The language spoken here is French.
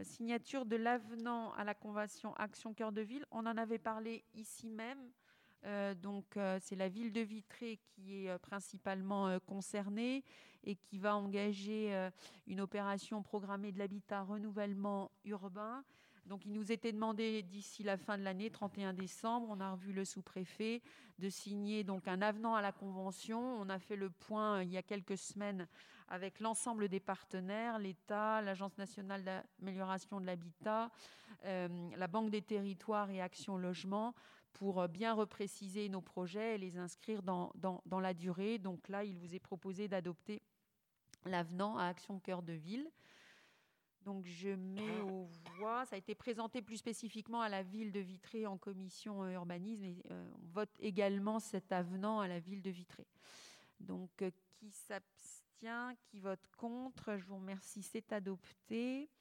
signature de l'avenant à la Convention Action Cœur de Ville. On en avait parlé ici même. C'est la ville de Vitré qui est principalement concernée et qui va engager une opération programmée de l'habitat renouvellement urbain. Donc, il nous était demandé d'ici la fin de l'année, 31 décembre, on a revu le sous-préfet, de signer donc un avenant à la convention. On a fait le point il y a quelques semaines avec l'ensemble des partenaires, l'État, l'Agence nationale d'amélioration de l'habitat, la Banque des territoires et Action Logement, pour bien repréciser nos projets et les inscrire dans la durée. Donc là, il vous est proposé d'adopter l'avenant à Action Cœur de Ville. Donc je mets aux voix, ça a été présenté plus spécifiquement à la ville de Vitré en commission urbanisme, et on vote également cet avenant à la ville de Vitré. Donc qui s'abstient, qui vote contre, je vous remercie, c'est adopté.